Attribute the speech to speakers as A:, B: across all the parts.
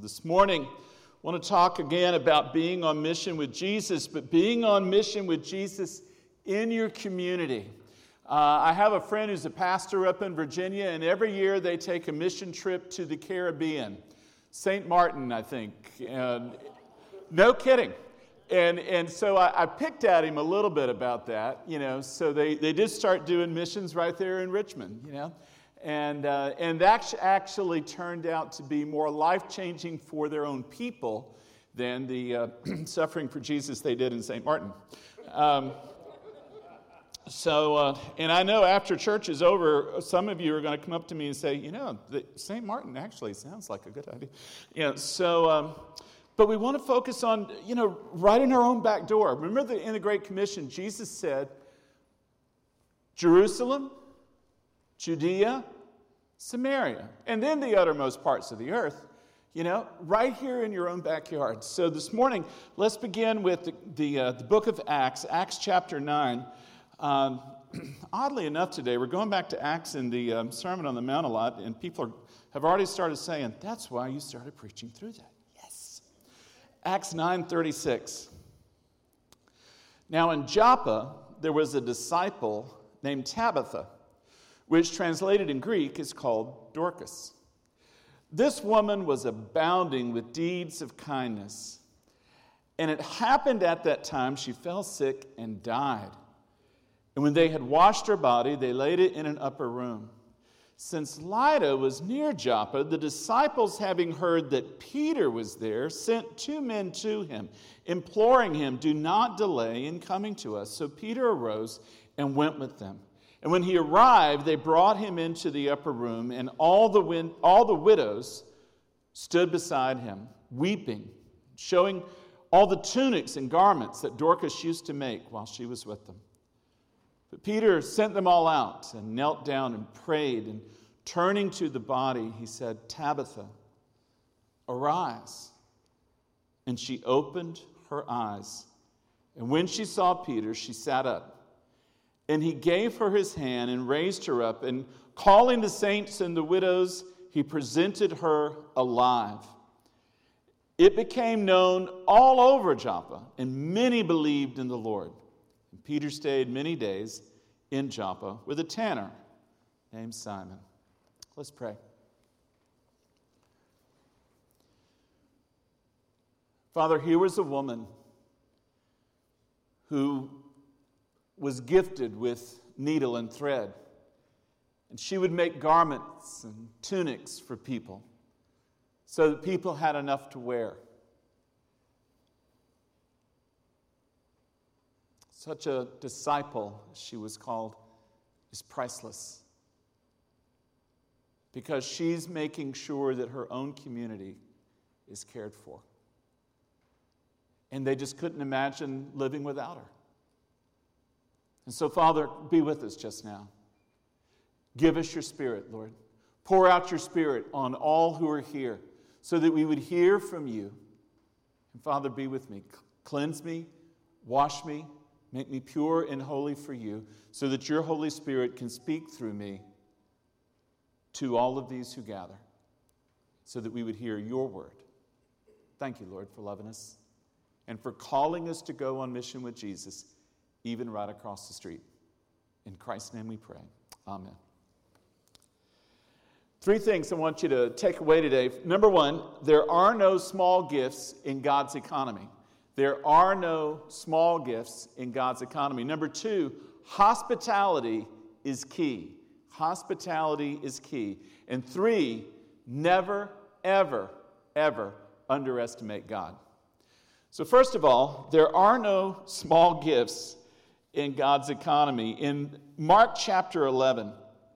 A: This morning, I want to talk again about being on mission with Jesus, but being on mission with Jesus in your community. I have a friend who's a pastor up in Virginia, and every year they take a mission trip to the Caribbean. St. Martin, I think. And no kidding. And so I picked at him a little bit about that, so they did start doing missions right there in Richmond, And that actually turned out to be more life-changing for their own people than the Suffering for Jesus they did in St. Martin. And I know after church is over, some of you are going to come up to me and say, St. Martin actually sounds like a good idea. But we want to focus on, right in our own back door. Remember in the Great Commission, Jesus said, Jerusalem, Judea, Samaria, and then the uttermost parts of the earth, right here in your own backyard. So this morning, let's begin with the book of Acts, Acts chapter 9. Oddly enough today, we're going back to Acts in the Sermon on the Mount a lot, and people have already started saying, that's why you started preaching through that. Yes. Acts 9:36. Now in Joppa, there was a disciple named Tabitha, which translated in Greek is called Dorcas. This woman was abounding with deeds of kindness. And it happened at that time she fell sick and died. And when they had washed her body, they laid it in an upper room. Since Lydda was near Joppa, the disciples, having heard that Peter was there, sent 2 men to him, imploring him, do not delay in coming to us. So Peter arose and went with them. And when he arrived, they brought him into the upper room, and all the widows stood beside him, weeping, showing all the tunics and garments that Dorcas used to make while she was with them. But Peter sent them all out and knelt down and prayed, and turning to the body, he said, Tabitha, arise. And she opened her eyes, and when she saw Peter, she sat up. And he gave her his hand and raised her up, and calling the saints and the widows, he presented her alive. It became known all over Joppa, and many believed in the Lord. And Peter stayed many days in Joppa with a tanner named Simon. Let's pray. Father, here was a woman who was gifted with needle and thread. And she would make garments and tunics for people so that people had enough to wear. Such a disciple, as she was called, is priceless. Because she's making sure that her own community is cared for. And they just couldn't imagine living without her. And so, Father, be with us just now. Give us your Spirit, Lord. Pour out your Spirit on all who are here so that we would hear from you. And Father, be with me. Cleanse me, wash me, make me pure and holy for you so that your Holy Spirit can speak through me to all of these who gather so that we would hear your word. Thank you, Lord, for loving us and for calling us to go on mission with Jesus, even right across the street. In Christ's name we pray. Amen. 3 things I want you to take away today. Number 1, there are no small gifts in God's economy. There are no small gifts in God's economy. Number 2, hospitality is key. Hospitality is key. And 3, never, ever, ever underestimate God. So first of all, there are no small gifts in God's economy. In Mark chapter 11,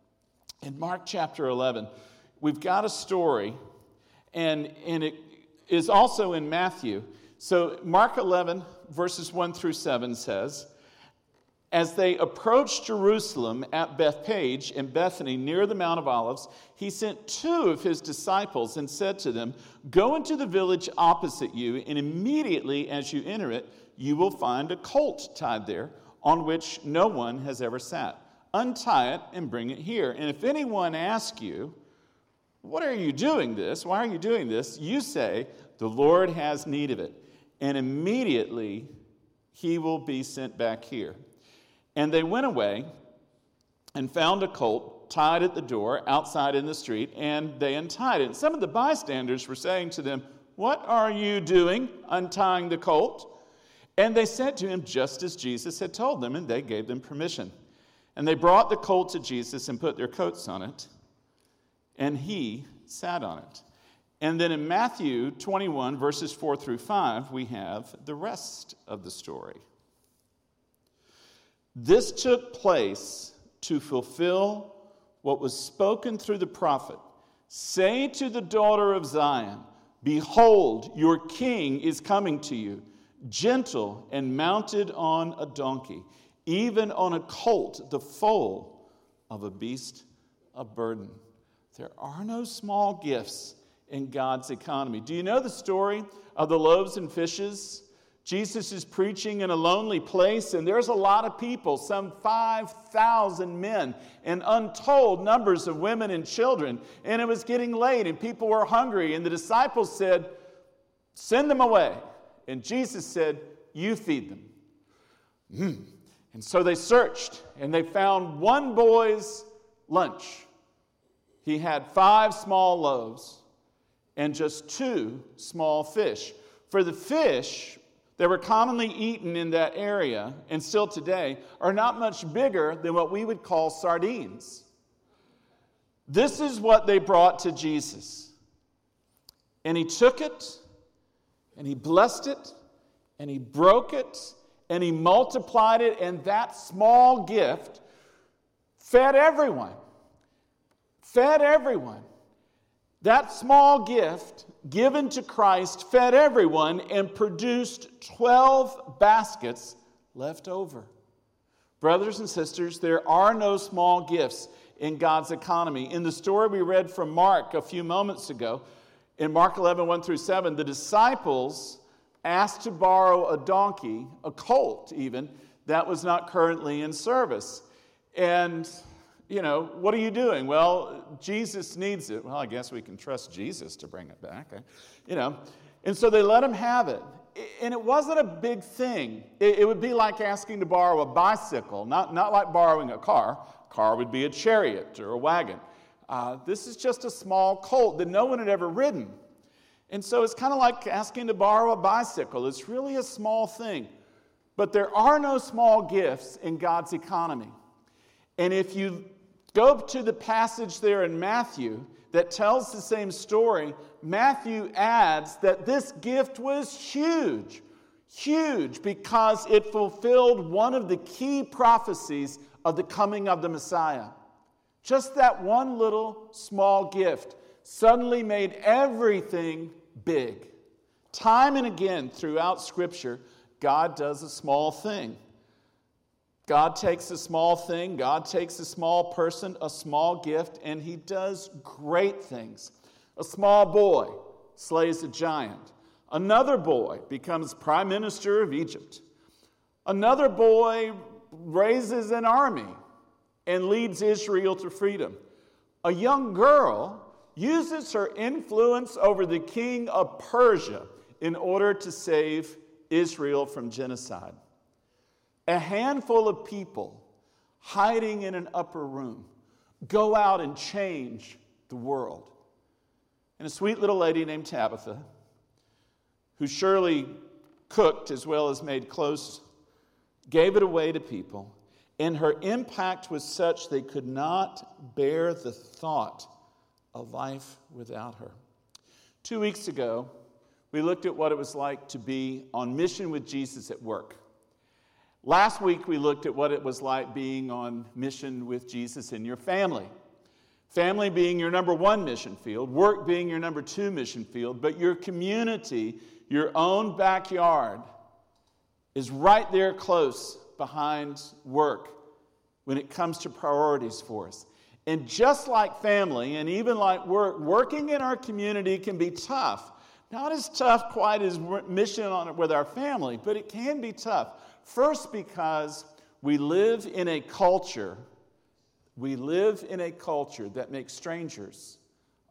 A: we've got a story, and it is also in Matthew. So Mark 11, verses 1 through 7 says, as they approached Jerusalem at Bethphage and Bethany near the Mount of Olives, he sent 2 of his disciples and said to them, go into the village opposite you, and immediately as you enter it, you will find a colt tied there, on which no one has ever sat. Untie it and bring it here. And if anyone asks you, What are you doing this? Why are you doing this? You say, the Lord has need of it, and immediately he will be sent back here. And they went away and found a colt tied at the door outside in the street, and they untied it. And some of the bystanders were saying to them, what are you doing, untying the colt? And they said to him, just as Jesus had told them, and they gave them permission. And they brought the colt to Jesus and put their coats on it, and he sat on it. And then in Matthew 21, verses 4 through 5, we have the rest of the story. This took place to fulfill what was spoken through the prophet. Say to the daughter of Zion, behold, your king is coming to you, gentle and mounted on a donkey, even on a colt, the foal of a beast of burden. There are no small gifts in God's economy. Do you know the story of the loaves and fishes? Jesus is preaching in a lonely place, and there's a lot of people, some 5,000 men, and untold numbers of women and children. And it was getting late, and people were hungry, and the disciples said, send them away. And Jesus said, you feed them. And so they searched, and they found one boy's lunch. He had 5 small loaves and just 2 small fish. For the fish that were commonly eaten in that area, and still today, are not much bigger than what we would call sardines. This is what they brought to Jesus. And he took it, and he blessed it, and he broke it, and he multiplied it, and that small gift fed everyone. Fed everyone. That small gift given to Christ fed everyone and produced 12 baskets left over. Brothers and sisters, there are no small gifts in God's economy. In the story we read from Mark a few moments ago, in Mark 11, 1 through 7, the disciples asked to borrow a donkey, a colt even, that was not currently in service. And what are you doing? Well, Jesus needs it. Well, I guess we can trust Jesus to bring it back. And so they let him have it. And it wasn't a big thing. It would be like asking to borrow a bicycle, not like borrowing a car. A car would be a chariot or a wagon. This is just a small colt that no one had ever ridden. And so it's kind of like asking to borrow a bicycle. It's really a small thing. But there are no small gifts in God's economy. And if you go to the passage there in Matthew that tells the same story, Matthew adds that this gift was huge, because it fulfilled one of the key prophecies of the coming of the Messiah. Just that one little small gift suddenly made everything big. Time and again throughout Scripture, God does a small thing. God takes a small thing, God takes a small person, a small gift, and he does great things. A small boy slays a giant. Another boy becomes prime minister of Egypt. Another boy raises an army and leads Israel to freedom. A young girl uses her influence over the king of Persia in order to save Israel from genocide. A handful of people hiding in an upper room go out and change the world. And a sweet little lady named Tabitha, who surely cooked as well as made clothes, gave it away to people. And her impact was such they could not bear the thought of life without her. 2 weeks ago, we looked at what it was like to be on mission with Jesus at work. Last week, we looked at what it was like being on mission with Jesus in your family. Family being your number 1 mission field, work being your number 2 mission field, but your community, your own backyard, is right there close behind work when it comes to priorities for us. And just like family, and even like work, working in our community can be tough. Not as tough quite as mission on it with our family, but it can be tough. First, because we live in a culture that makes strangers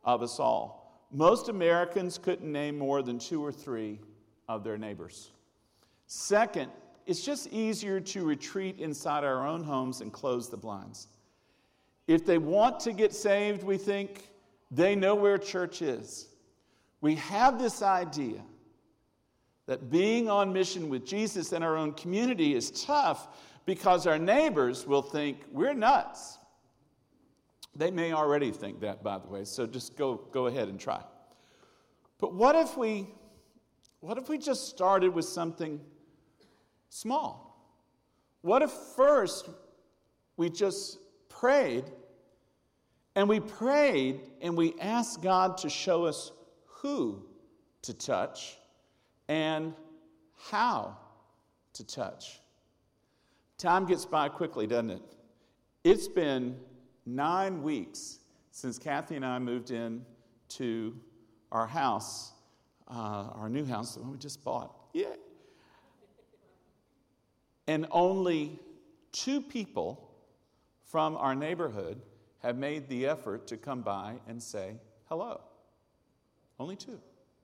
A: of us all. Most Americans couldn't name more than 2 or 3 of their neighbors. Second, it's just easier to retreat inside our own homes and close the blinds. If they want to get saved, we think they know where church is. We have this idea that being on mission with Jesus in our own community is tough because our neighbors will think we're nuts. They may already think that, by the way, so just go ahead and try. But what if we just started with something small? What if first we just prayed and we asked God to show us who to touch and how to touch? Time gets by quickly, doesn't it? It's been 9 weeks since Kathy and I moved in to our house, our new house, the one we just bought. Yeah. And only 2 people from our neighborhood have made the effort to come by and say hello. Only 2.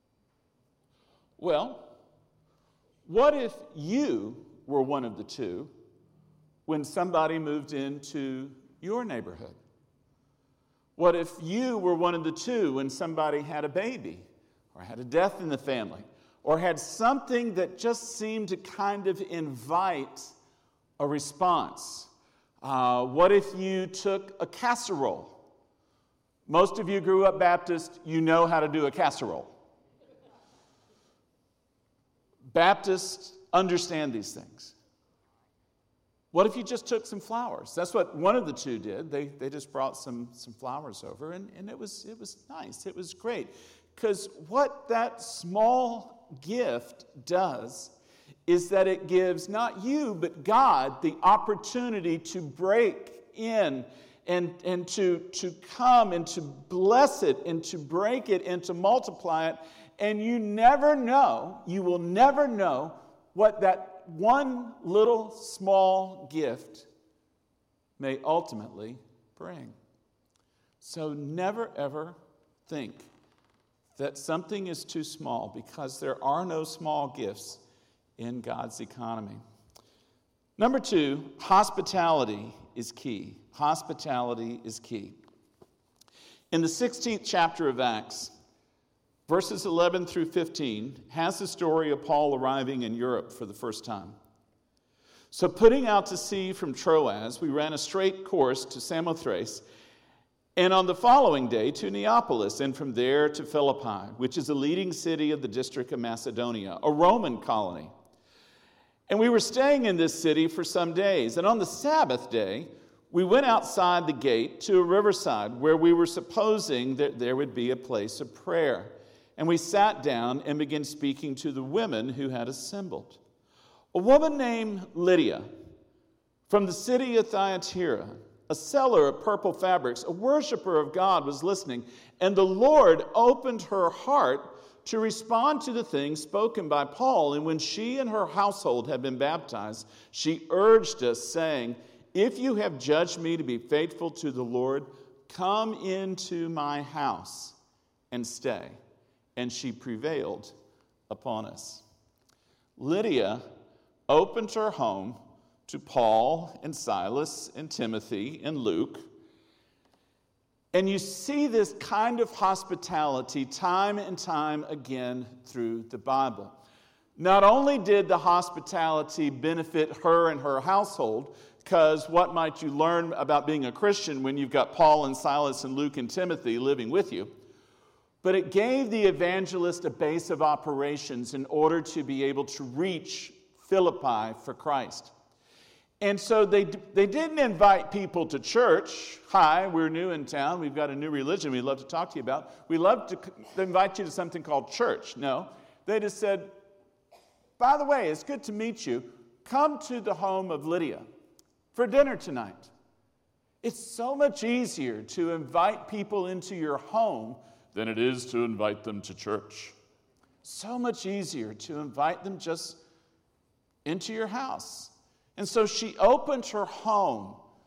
A: Well, what if you were one of the 2 when somebody moved into your neighborhood? What if you were one of the 2 when somebody had a baby or had a death in the family or had something that just seemed to kind of invite a response? What if you took a casserole? Most of you grew up Baptist, you know how to do a casserole. Baptists understand these things. What if you just took some flowers? That's what one of the 2 did. They just brought some flowers over, and it was nice. It was great. Because what that small gift does is that it gives not you, but God the opportunity to break in and to come and to bless it and to break it and to multiply it. And you will never know what that one little small gift may ultimately bring. So never ever think that something is too small, because there are no small gifts in God's economy. Number 2, hospitality is key. Hospitality is key. In the 16th chapter of Acts, verses 11 through 15 has the story of Paul arriving in Europe for the first time. So putting out to sea from Troas, we ran a straight course to Samothrace, and on the following day to Neapolis, and from there to Philippi, which is a leading city of the district of Macedonia, a Roman colony. And we were staying in this city for some days, and on the Sabbath day, we went outside the gate to a riverside where we were supposing that there would be a place of prayer. And we sat down and began speaking to the women who had assembled. A woman named Lydia from the city of Thyatira, a seller of purple fabrics, a worshiper of God, was listening, and the Lord opened her heart to respond to the things spoken by Paul. And when she and her household had been baptized, she urged us, saying, "If you have judged me to be faithful to the Lord, come into my house and stay." And she prevailed upon us. Lydia opened her home to Paul and Silas and Timothy and Luke. And you see this kind of hospitality time and time again through the Bible. Not only did the hospitality benefit her and her household, because what might you learn about being a Christian when you've got Paul and Silas and Luke and Timothy living with you? But it gave the evangelist a base of operations in order to be able to reach Philippi for Christ. And so they didn't invite people to church. "Hi, we're new in town. We've got a new religion we'd love to talk to you about. We'd love to invite you to something called church." No, they just said, "By the way, it's good to meet you. Come to the home of Lydia for dinner tonight." It's so much easier to invite people into your home than it is to invite them to church. So much easier to invite them just into your house. And so she opened her home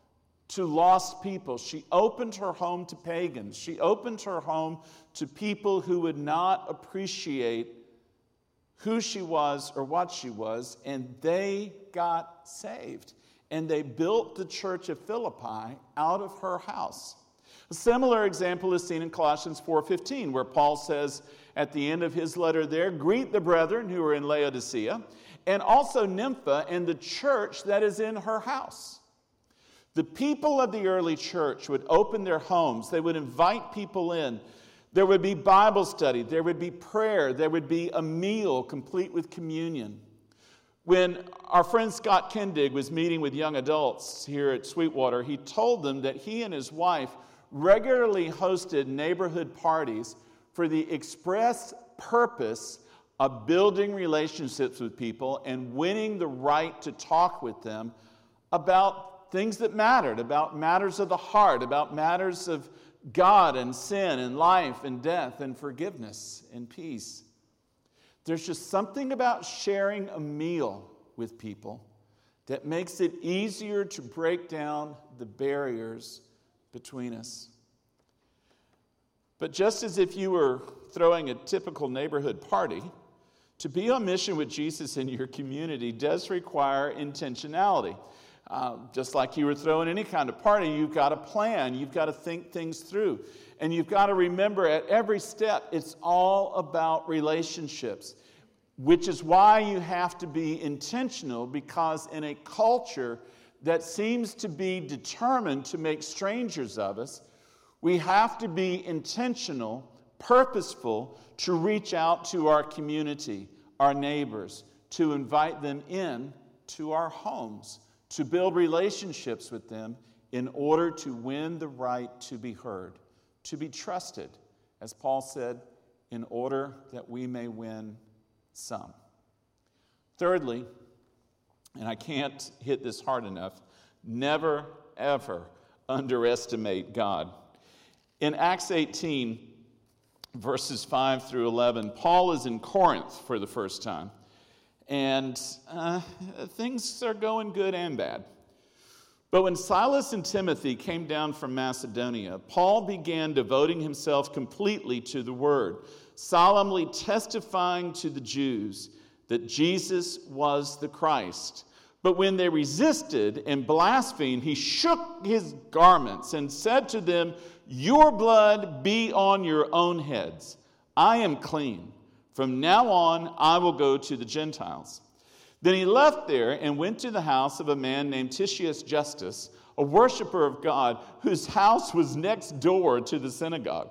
A: to lost people. She opened her home to pagans. She opened her home to people who would not appreciate who she was or what she was, and they got saved. And they built the church of Philippi out of her house. A similar example is seen in Colossians 4:15, where Paul says at the end of his letter there, "Greet the brethren who are in Laodicea, and also Nympha and the church that is in her house." The people of the early church would open their homes. They would invite people in. There would be Bible study. There would be prayer. There would be a meal complete with communion. When our friend Scott Kendig was meeting with young adults here at Sweetwater, he told them that he and his wife regularly hosted neighborhood parties for the express purpose of building relationships with people and winning the right to talk with them about things that mattered, about matters of the heart, about matters of God and sin and life and death and forgiveness and peace. There's just something about sharing a meal with people that makes it easier to break down the barriers between us. But just as if you were throwing a typical neighborhood party, to be on mission with Jesus in your community does require intentionality. Just like you were throwing any kind of party, you've got to plan, you've got to think things through. And you've got to remember at every step, it's all about relationships, which is why you have to be intentional, because in a culture that seems to be determined to make strangers of us, we have to be intentional, purposeful to reach out to our community, our neighbors, to invite them in to our homes, to build relationships with them in order to win the right to be heard, to be trusted, as Paul said, in order that we may win some. Thirdly, and I can't hit this hard enough, never, ever underestimate God. In Acts 18, verses 5 through 11, Paul is in Corinth for the first time. And things are going good and bad. But when Silas and Timothy came down from Macedonia, Paul began devoting himself completely to the word, solemnly testifying to the Jews that Jesus was the Christ. But when they resisted and blasphemed, he shook his garments and said to them, "Your blood be on your own heads. I am clean. From now on, I will go to the Gentiles." Then he left there and went to the house of a man named Titius Justus, a worshiper of God, whose house was next door to the synagogue.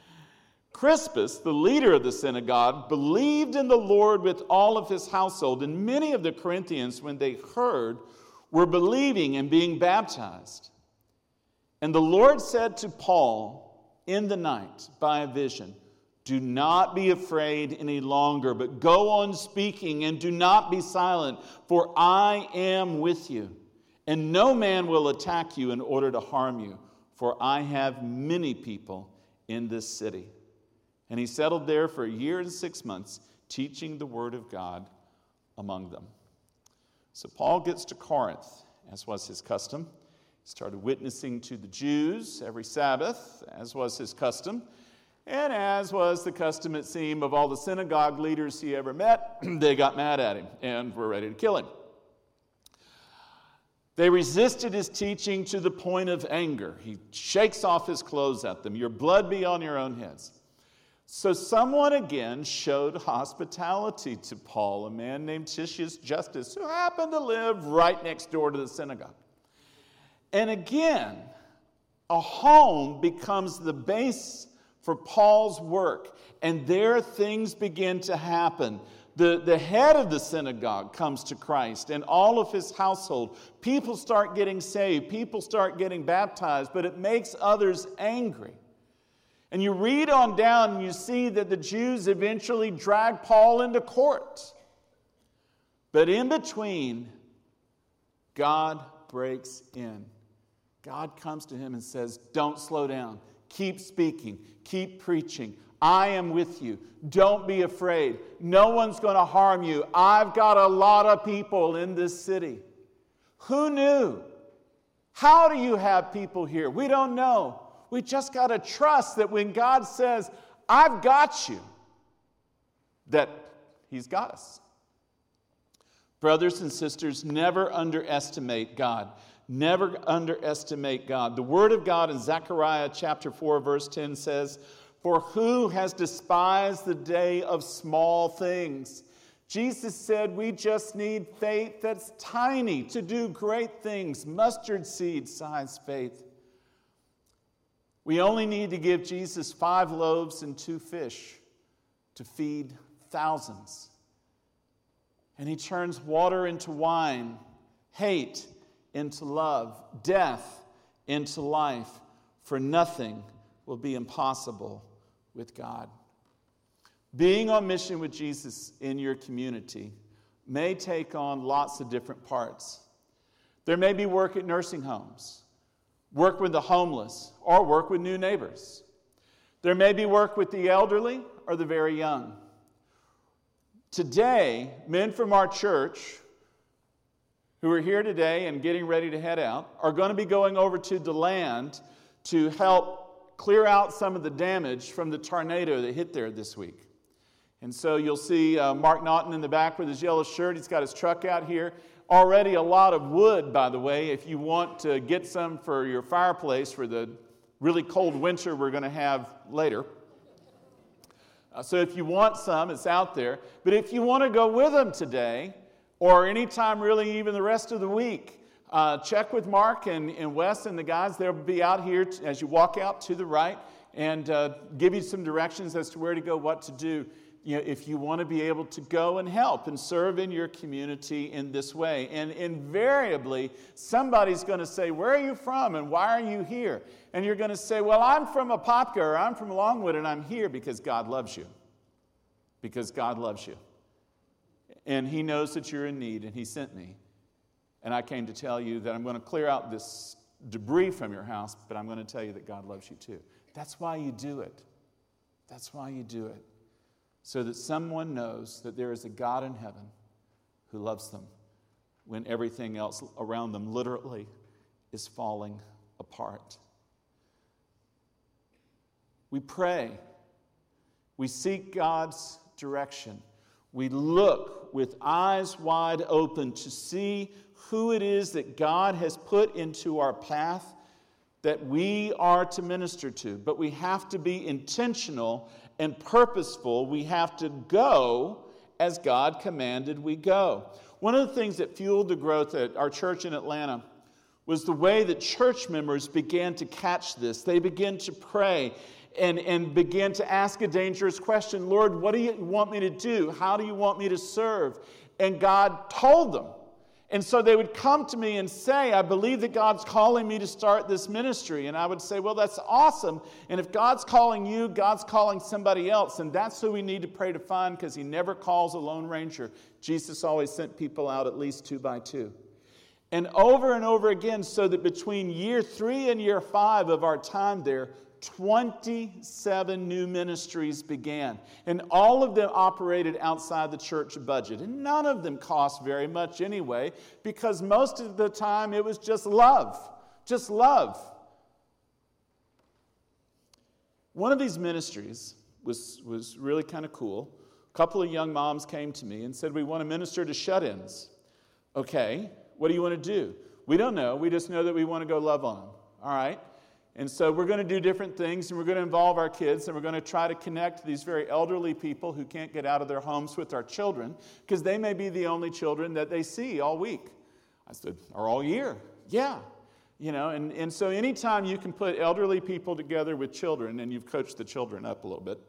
A: Crispus, the leader of the synagogue, believed in the Lord with all of his household, and many of the Corinthians, when they heard, were believing and being baptized. And the Lord said to Paul in the night by a vision, "Do not be afraid any longer, but go on speaking and do not be silent, for I am with you. And no man will attack you in order to harm you, for I have many people in this city." And he settled there for 1 year and 6 months, teaching the word of God among them. So Paul gets to Corinth, as was his custom. He started witnessing to the Jews every Sabbath, as was his custom. And as was the custom, it seemed, of all the synagogue leaders he ever met, they got mad at him and were ready to kill him. They resisted his teaching to the point of anger. He shakes off his clothes at them. "Your blood be on your own heads." So someone again showed hospitality to Paul, a man named Titius Justus, who happened to live right next door to the synagogue. And again, a home becomes the base for Paul's work, and there things begin to happen. The head of the synagogue comes to Christ, and all of his household. People start getting saved, people start getting baptized, but it makes others angry. And you read on down and you see that the Jews eventually drag Paul into court. But in between, God breaks in. God comes to him and says, "Don't slow down. Keep speaking. Keep preaching. I am with you. Don't be afraid. No one's going to harm you. I've got a lot of people in this city." Who knew How do you have people here? We don't know. We just got to trust that when God says, I've got you, that He's got us. Brothers and sisters, never underestimate God. Never underestimate God. The Word of God in Zechariah chapter 4, verse 10 says, "For who has despised the day of small things?" Jesus said we just need faith that's tiny to do great things, mustard seed size faith. We only need to give Jesus 5 loaves and 2 fish to feed thousands. And He turns water into wine, hate into love, death into life, for nothing will be impossible with God. Being on mission with Jesus in your community may take on lots of different parts. There may be work at nursing homes, work with the homeless, or work with new neighbors. There may be work with the elderly or the very young. Today, men from our church who are here today and getting ready to head out are going to be going over to DeLand to help clear out some of the damage from the tornado that hit there this week. And so you'll see Mark Naughton in the back with his yellow shirt. He's got his truck out here. Already a lot of wood, by the way, if you want to get some for your fireplace for the really cold winter we're going to have later. So if you want some, it's out there. But if you want to go with them today, or anytime really even the rest of the week, check with Mark and Wes and the guys. They'll be out here as you walk out to the right and give you some directions as to where to go, what to do. You know, if you want to be able to go and help and serve in your community in this way. And invariably, somebody's going to say, where are you from and why are you here? And you're going to say, well, I'm from Apopka or I'm from Longwood and I'm here because God loves you. Because God loves you. And He knows that you're in need and He sent me. And I came to tell you that I'm going to clear out this debris from your house, but I'm going to tell you that God loves you too. That's why you do it. That's why you do it. So that someone knows that there is a God in heaven who loves them when everything else around them literally is falling apart. We pray. We seek God's direction. We look with eyes wide open to see who it is that God has put into our path that we are to minister to. But we have to be intentional and purposeful. We have to go as God commanded we go. One of the things that fueled the growth at our church in Atlanta was the way that church members began to catch this. They began to pray and began to ask a dangerous question. Lord, what do you want me to do? How do you want me to serve? And God told them. And so they would come to me and say, I believe that God's calling me to start this ministry. And I would say, well, that's awesome. And if God's calling you, God's calling somebody else. And that's who we need to pray to find, because He never calls a lone ranger. Jesus always sent people out at least 2 by 2. And over again, so that between year 3 and year 5 of our time there, 27 new ministries began. And all of them operated outside the church budget. And none of them cost very much anyway, because most of the time it was just love. Just love. One of these ministries was really kind of cool. A couple of young moms came to me and said, we want to minister to shut-ins. Okay, what do you want to do? We don't know. We just know that we want to go love on them. All right. And so we're going to do different things, and we're going to involve our kids, and we're going to try to connect these very elderly people who can't get out of their homes with our children, because they may be the only children that they see all week. I said, or all year. Yeah. You know, and so anytime you can put elderly people together with children, and you've coached the children up a little bit,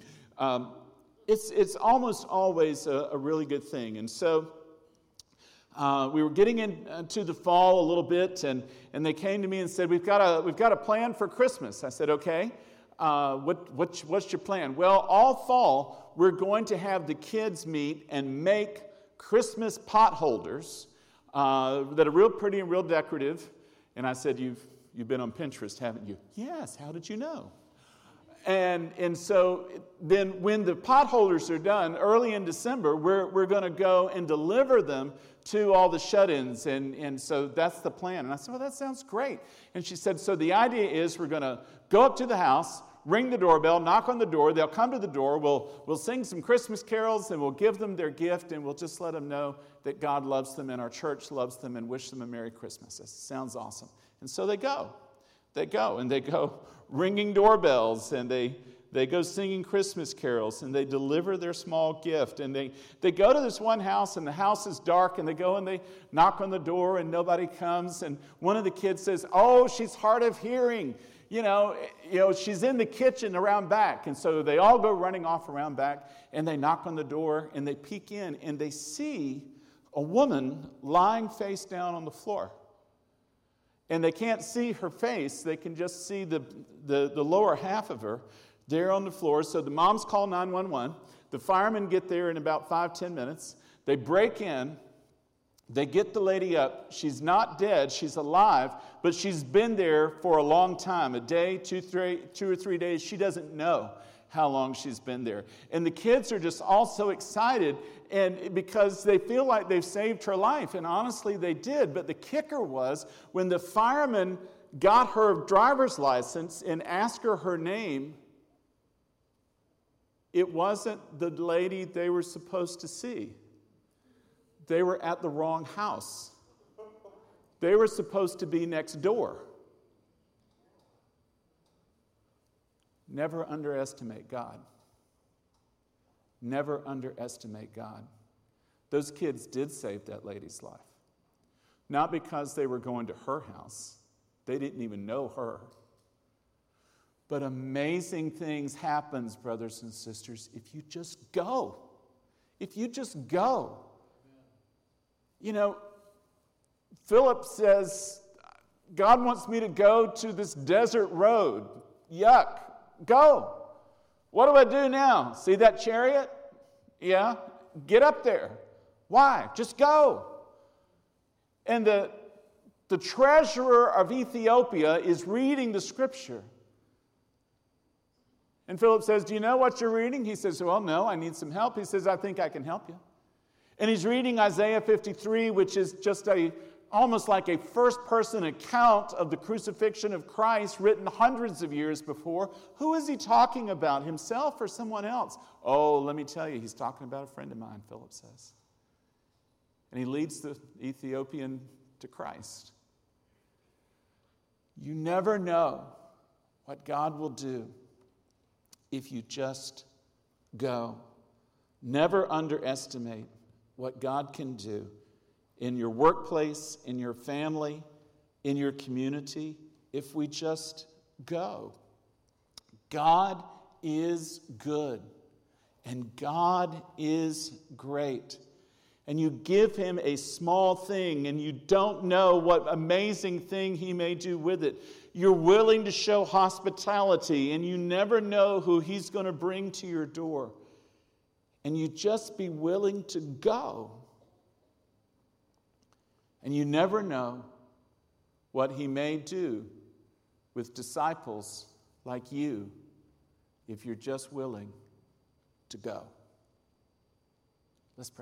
A: it's almost always a really good thing. And so we were getting into the fall a little bit, and they came to me and said, we've got a plan for Christmas. I said, okay, what's your plan? Well, all fall, we're going to have the kids meet and make Christmas pot holders that are real pretty and real decorative. And I said, you've been on Pinterest, haven't you? Yes, how did you know? And so then when the potholders are done, early in December, we're going to go and deliver them to all the shut-ins. And so that's the plan. And I said, well, that sounds great. And she said, so the idea is we're going to go up to the house, ring the doorbell, knock on the door. They'll come to the door. We'll sing some Christmas carols, and we'll give them their gift, and we'll just let them know that God loves them and our church loves them and wish them a Merry Christmas. That sounds awesome. And so they go. They go ringing doorbells, and they go singing Christmas carols, and they deliver their small gift. And they go to this one house, and the house is dark, and they go and they knock on the door, and nobody comes. And one of the kids says, oh, she's hard of hearing. You know, she's in the kitchen around back. And so they all go running off around back, and they knock on the door, and they peek in, and they see a woman lying face down on the floor. And they can't see her face. They can just see the lower half of her there on the floor. So the moms call 911. The firemen get there in about 5-10 minutes. They break in. They get the lady up. She's not dead. She's alive. But she's been there for a long time. A day, 2 or 3 days. She doesn't know how long she's been there. And the kids are just all so excited, and because they feel like they've saved her life. And honestly, they did. But the kicker was when the fireman got her driver's license and asked her name, it wasn't the lady they were supposed to see. They were at the wrong house. They were supposed to be next door. Never underestimate God. Never underestimate God. Those kids did save that lady's life. Not because they were going to her house. They didn't even know her. But amazing things happen, brothers and sisters, if you just go. If you just go. You know, Philip says, God wants me to go to this desert road. Yuck. Go. What do I do now? See that chariot? Yeah. Get up there. Why? Just go. And the treasurer of Ethiopia is reading the scripture. And Philip says, do you know what you're reading? He says, well, no, I need some help. He says, I think I can help you. And he's reading Isaiah 53, which is just almost like a first-person account of the crucifixion of Christ written hundreds of years before. Who is he talking about, himself or someone else? Oh, let me tell you, he's talking about a friend of mine, Philip says. And he leads the Ethiopian to Christ. You never know what God will do if you just go. Never underestimate what God can do in your workplace, in your family, in your community, if we just go. God is good, and God is great. And you give him a small thing, and you don't know what amazing thing he may do with it. You're willing to show hospitality, and you never know who he's going to bring to your door. And you just be willing to go. And you never know what he may do with disciples like you if you're just willing to go. Let's pray.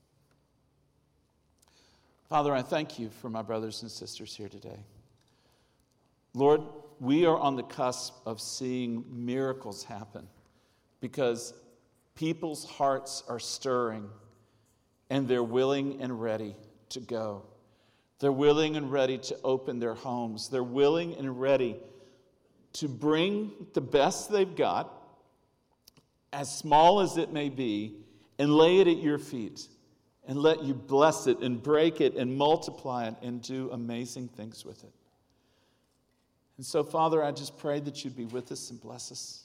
A: Father, I thank you for my brothers and sisters here today. Lord, we are on the cusp of seeing miracles happen because people's hearts are stirring and they're willing and ready to go. They're willing and ready to open their homes. They're willing and ready to bring the best they've got, as small as it may be, and lay it at your feet and let you bless it and break it and multiply it and do amazing things with it. And so, Father, I just pray that you'd be with us and bless us.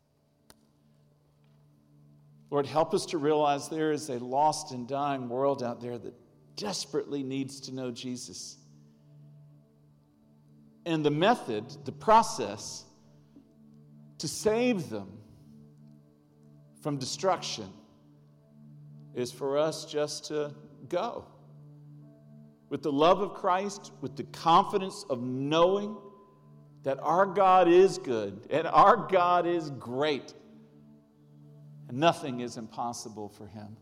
A: Lord, help us to realize there is a lost and dying world out there that desperately needs to know Jesus. And the method, the process to save them from destruction is for us just to go. With the love of Christ, with the confidence of knowing that our God is good and our God is great, and nothing is impossible for him.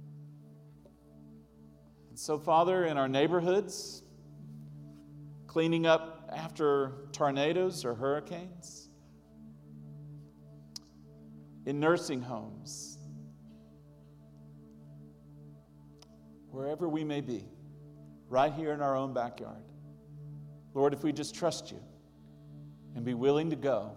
A: And so, Father, in our neighborhoods, cleaning up after tornadoes or hurricanes, in nursing homes, wherever we may be, right here in our own backyard, Lord, if we just trust you and be willing to go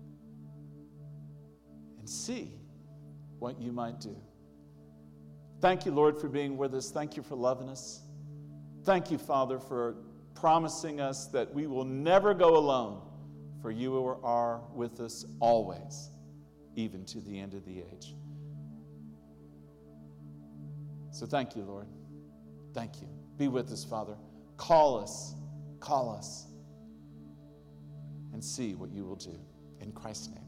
A: and see what you might do. Thank you, Lord, for being with us. Thank you for loving us. Thank you, Father, for promising us that we will never go alone, for you are with us always, even to the end of the age. So thank you, Lord. Thank you. Be with us, Father. Call us, and see what you will do. In Christ's name.